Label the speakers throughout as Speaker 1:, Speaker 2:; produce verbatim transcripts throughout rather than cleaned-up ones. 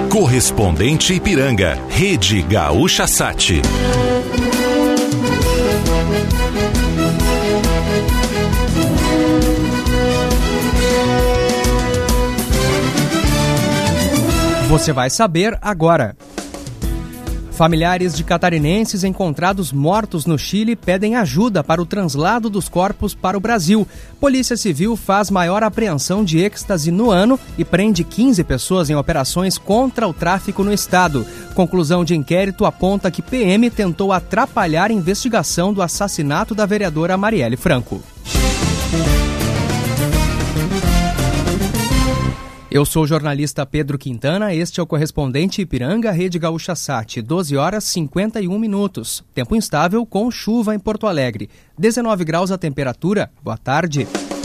Speaker 1: Correspondente Ipiranga, Rede Gaúcha Sat.
Speaker 2: Você vai saber agora. Familiares de catarinenses encontrados mortos no Chile pedem ajuda para o translado dos corpos para o Brasil. Polícia Civil faz maior apreensão de êxtase no ano e prende quinze pessoas em operações contra o tráfico no estado. Conclusão de inquérito aponta que P M tentou atrapalhar a investigação do assassinato da vereadora Marielle Franco. Eu sou o jornalista Pedro Quintana, este é o Correspondente Ipiranga, Rede Gaúcha Sat, doze horas e cinquenta e um minutos. Tempo instável com chuva em Porto Alegre. dezenove graus a temperatura. Boa tarde.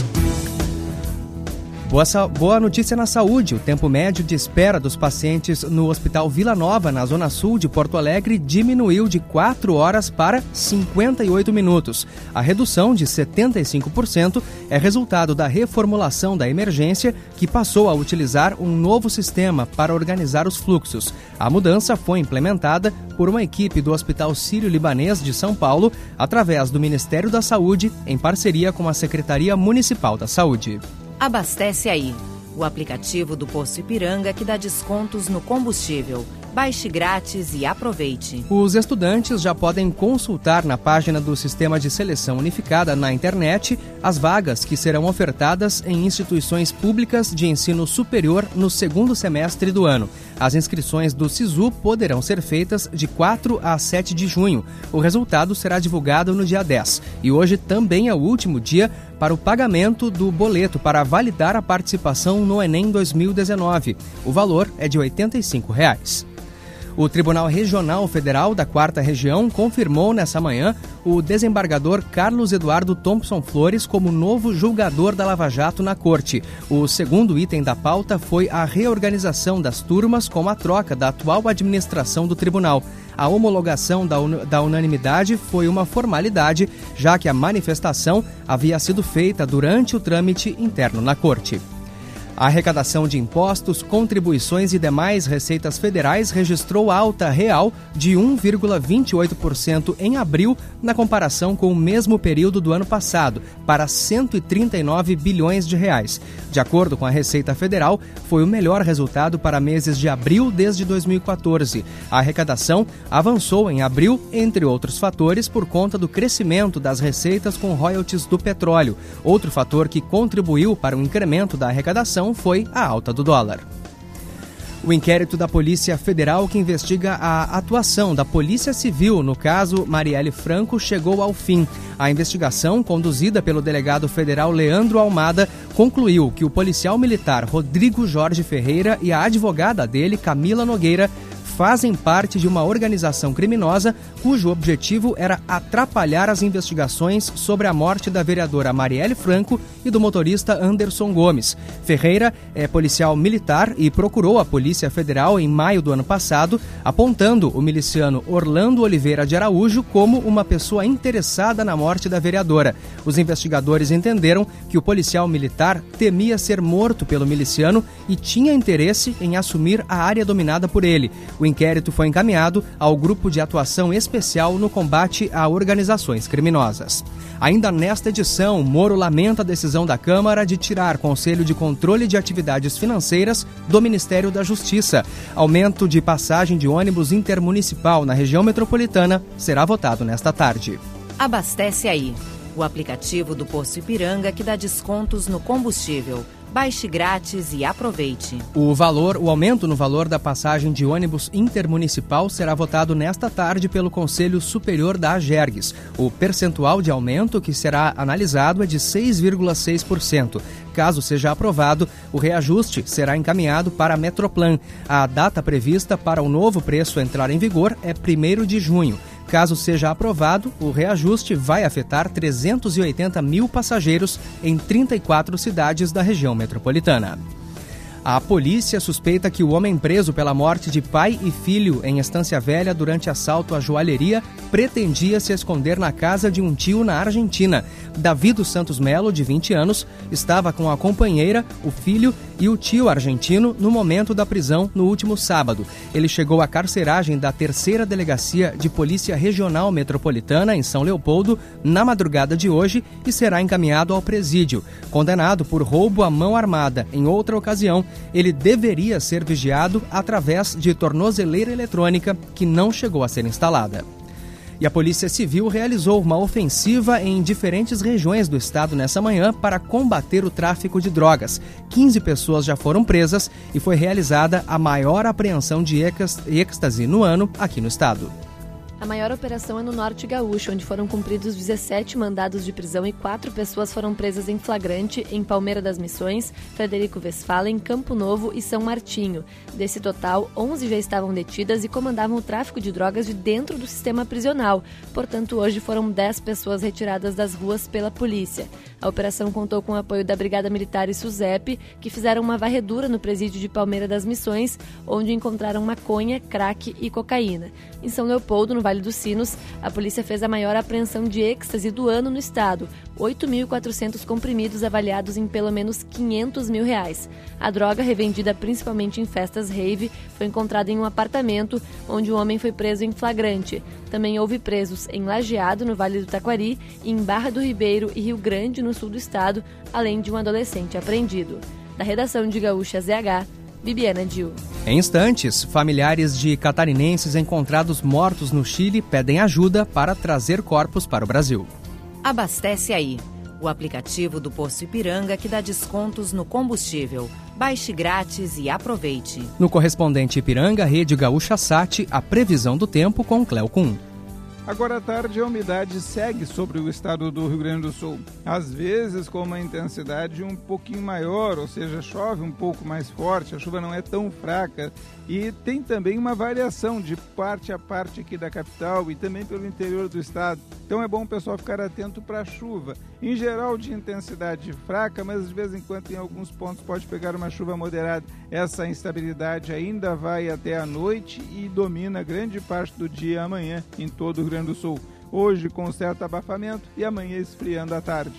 Speaker 2: Boa, boa notícia na saúde. O tempo médio de espera dos pacientes no Hospital Vila Nova, na Zona Sul de Porto Alegre, diminuiu de quatro horas para cinquenta e oito minutos. A redução de setenta e cinco por cento é resultado da reformulação da emergência, que passou a utilizar um novo sistema para organizar os fluxos. A mudança foi implementada por uma equipe do Hospital Sírio-Libanês de São Paulo, através do Ministério da Saúde, em parceria com a Secretaria Municipal da Saúde.
Speaker 3: Abastece Aí, o aplicativo do Posto Ipiranga que dá descontos no combustível. Baixe grátis e aproveite.
Speaker 2: Os estudantes já podem consultar na página do Sistema de Seleção Unificada na internet as vagas que serão ofertadas em instituições públicas de ensino superior no segundo semestre do ano. As inscrições do SISU poderão ser feitas de quatro a sete de junho. O resultado será divulgado no dia dez. E hoje também é o último dia para o pagamento do boleto para validar a participação no Enem dois mil e dezenove. O valor é de oitenta e cinco reais. O Tribunal Regional Federal da quarta Região confirmou nessa manhã o desembargador Carlos Eduardo Thompson Flores como novo julgador da Lava Jato na Corte. O segundo item da pauta foi a reorganização das turmas com a troca da atual administração do tribunal. A homologação da, un- da unanimidade foi uma formalidade, já que a manifestação havia sido feita durante o trâmite interno na Corte. A arrecadação de impostos, contribuições e demais receitas federais registrou alta real de um vírgula vinte e oito por cento em abril, na comparação com o mesmo período do ano passado, para cento e trinta e nove bilhões de reais. De acordo com a Receita Federal, foi o melhor resultado para meses de abril desde dois mil e quatorze. A arrecadação avançou em abril, entre outros fatores, por conta do crescimento das receitas com royalties do petróleo. Outro fator que contribuiu para o incremento da arrecadação foi a alta do dólar. O inquérito da Polícia Federal que investiga a atuação da Polícia Civil no caso Marielle Franco chegou ao fim. A investigação, conduzida pelo delegado federal Leandro Almada, concluiu que o policial militar Rodrigo Jorge Ferreira e a advogada dele, Camila Nogueira, fazem parte de uma organização criminosa cujo objetivo era atrapalhar as investigações sobre a morte da vereadora Marielle Franco e do motorista Anderson Gomes. Ferreira é policial militar e procurou a Polícia Federal em maio do ano passado, apontando o miliciano Orlando Oliveira de Araújo como uma pessoa interessada na morte da vereadora. Os investigadores entenderam que o policial militar temia ser morto pelo miliciano e tinha interesse em assumir a área dominada por ele. O inquérito foi encaminhado ao Grupo de Atuação Especial no Combate a Organizações Criminosas. Ainda nesta edição, Moro lamenta a decisão da Câmara de tirar Conselho de Controle de Atividades Financeiras do Ministério da Justiça. Aumento de passagem de ônibus intermunicipal na região metropolitana será votado nesta tarde.
Speaker 3: Abastece Aí, o aplicativo do Posto Ipiranga que dá descontos no combustível. Baixe grátis e aproveite.
Speaker 2: O valor, o aumento no valor da passagem de ônibus intermunicipal será votado nesta tarde pelo Conselho Superior da Agergues. O percentual de aumento que será analisado é de seis vírgula seis por cento. Caso seja aprovado, o reajuste será encaminhado para a Metroplan. A data prevista para o novo preço entrar em vigor é primeiro de junho. Caso seja aprovado, o reajuste vai afetar trezentos e oitenta mil passageiros em trinta e quatro cidades da região metropolitana. A polícia suspeita que o homem preso pela morte de pai e filho em Estância Velha durante assalto à joalheria pretendia se esconder na casa de um tio na Argentina. Davi dos Santos Melo, de vinte anos, estava com a companheira, o filho e o tio argentino no momento da prisão no último sábado. Ele chegou à carceragem da terceira Delegacia de Polícia Regional Metropolitana, em São Leopoldo, na madrugada de hoje e será encaminhado ao presídio. Condenado por roubo à mão armada em outra ocasião, ele deveria ser vigiado através de tornozeleira eletrônica que não chegou a ser instalada. E a Polícia Civil realizou uma ofensiva em diferentes regiões do estado nessa manhã para combater o tráfico de drogas. quinze pessoas já foram presas e foi realizada a maior apreensão de êxtase no ano aqui no estado.
Speaker 4: A maior operação é no Norte Gaúcho, onde foram cumpridos dezessete mandados de prisão e quatro pessoas foram presas em flagrante em Palmeira das Missões, Frederico Westphalen, Campo Novo e São Martinho. Desse total, onze já estavam detidas e comandavam o tráfico de drogas de dentro do sistema prisional. Portanto, hoje foram dez pessoas retiradas das ruas pela polícia. A operação contou com o apoio da Brigada Militar e SUSEP, que fizeram uma varredura no presídio de Palmeira das Missões, onde encontraram maconha, crack e cocaína. Em São Leopoldo, no Vale dos Sinos, a polícia fez a maior apreensão de êxtase do ano no estado, oito mil e quatrocentos comprimidos avaliados em pelo menos quinhentos mil reais. A droga, revendida principalmente em festas rave, foi encontrada em um apartamento onde um homem foi preso em flagrante. Também houve presos em Lajeado, no Vale do Taquari, e em Barra do Ribeiro e Rio Grande, no sul do estado, além de um adolescente apreendido. Da redação de Gaúcha Z H, Bibiana Dil.
Speaker 2: Em instantes, familiares de catarinenses encontrados mortos no Chile pedem ajuda para trazer corpos para o Brasil.
Speaker 3: Abastece aí, o aplicativo do Posto Ipiranga que dá descontos no combustível. Baixe grátis e aproveite.
Speaker 2: No correspondente Ipiranga, Rede Gaúcha Sat, a previsão do tempo com Cleo Kuhn.
Speaker 5: Agora à tarde, a umidade segue sobre o estado do Rio Grande do Sul. Às vezes com uma intensidade um pouquinho maior, ou seja, chove um pouco mais forte, a chuva não é tão fraca. E tem também uma variação de parte a parte aqui da capital e também pelo interior do estado. Então é bom o pessoal ficar atento para a chuva. Em geral de intensidade fraca, mas de vez em quando em alguns pontos pode pegar uma chuva moderada. Essa instabilidade ainda vai até a noite e domina grande parte do dia amanhã em todo o Rio Grande do Sul. Hoje com certo abafamento e amanhã esfriando à tarde.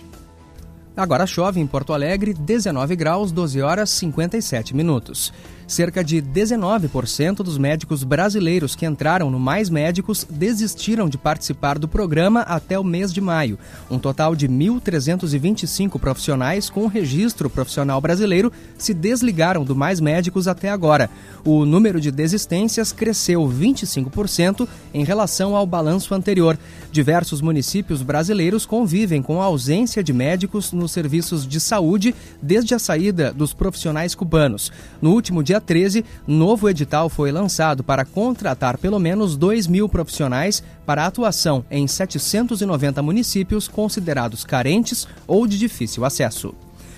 Speaker 2: Agora chove em Porto Alegre, dezenove graus, doze horas e cinquenta e sete minutos. Cerca de dezenove por cento dos médicos brasileiros que entraram no Mais Médicos desistiram de participar do programa até o mês de maio. Um total de mil trezentos e vinte e cinco profissionais com registro profissional brasileiro se desligaram do Mais Médicos até agora. O número de desistências cresceu vinte e cinco por cento em relação ao balanço anterior. Diversos municípios brasileiros convivem com a ausência de médicos nos serviços de saúde desde a saída dos profissionais cubanos. No último dia treze, novo edital foi lançado para contratar pelo menos dois mil profissionais para atuação em setecentos e noventa municípios considerados carentes ou de difícil acesso.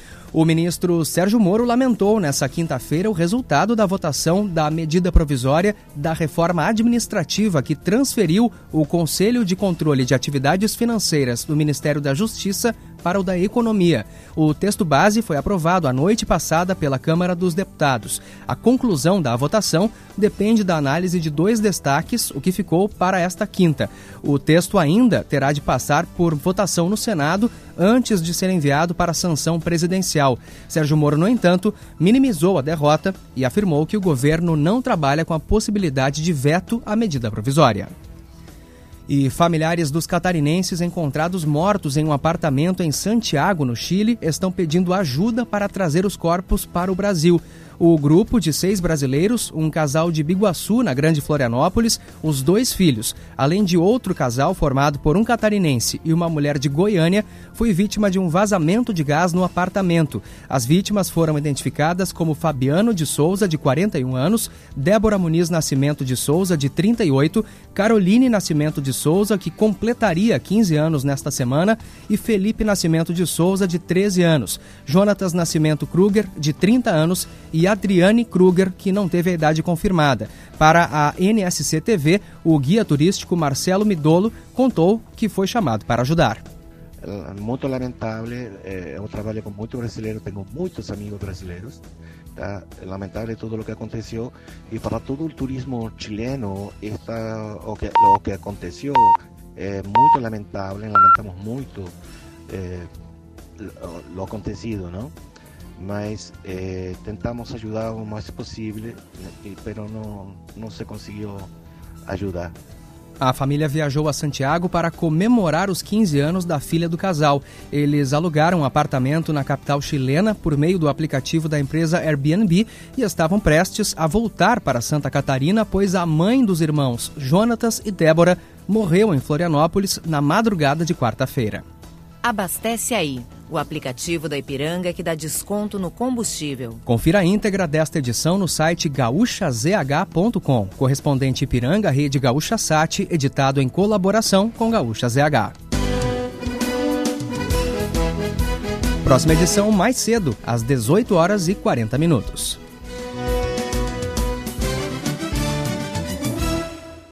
Speaker 2: O ministro Sérgio Moro lamentou nesta quinta-feira o resultado da votação da medida provisória da reforma administrativa que transferiu o Conselho de Controle de Atividades Financeiras do Ministério da Justiça para o da Economia. O texto base foi aprovado a noite passada pela Câmara dos Deputados. A conclusão da votação depende da análise de dois destaques, o que ficou para esta quinta. O texto ainda terá de passar por votação no Senado antes de ser enviado para a sanção presidencial. Sérgio Moro, no entanto, minimizou a derrota e afirmou que o governo não trabalha com a possibilidade de veto à medida provisória. E familiares dos catarinenses encontrados mortos em um apartamento em Santiago, no Chile, estão pedindo ajuda para trazer os corpos para o Brasil. O grupo de seis brasileiros, um casal de Biguaçu, na Grande Florianópolis, os dois filhos, além de outro casal formado por um catarinense e uma mulher de Goiânia, foi vítima de um vazamento de gás no apartamento. As vítimas foram identificadas como Fabiano de Souza, de quarenta e um anos, Débora Muniz Nascimento de Souza, de trinta e oito, Caroline Nascimento de Souza, que completaria quinze anos nesta semana, e Felipe Nascimento de Souza, de treze anos, Jonatas Nascimento Kruger, de trinta anos, e Adriane Kruger, que não teve a idade confirmada. Para a N S C T V, o guia turístico Marcelo Midolo contou que foi chamado para ajudar.
Speaker 6: É muito lamentável, é um trabalho com muitos brasileiros, tenho muitos amigos brasileiros. Tá? É lamentável tudo o que aconteceu e para todo o turismo chileno esta, o, que, o que aconteceu é muito lamentável, lamentamos muito é, o, o acontecido, não? mas eh, tentamos ajudar o mais possível, mas não, não se conseguiu ajudar.
Speaker 2: A família viajou a Santiago para comemorar os quinze anos da filha do casal. Eles alugaram um apartamento na capital chilena por meio do aplicativo da empresa Airbnb e estavam prestes a voltar para Santa Catarina, pois a mãe dos irmãos Jonatas e Débora morreu em Florianópolis na madrugada de quarta-feira.
Speaker 3: Abastece Aí, o aplicativo da Ipiranga que dá desconto no combustível.
Speaker 2: Confira a íntegra desta edição no site gaúcha z h ponto com. Correspondente Ipiranga, Rede Gaúcha Sat, editado em colaboração com Gaúcha Z H. Próxima edição mais cedo, às dezoito horas e quarenta minutos.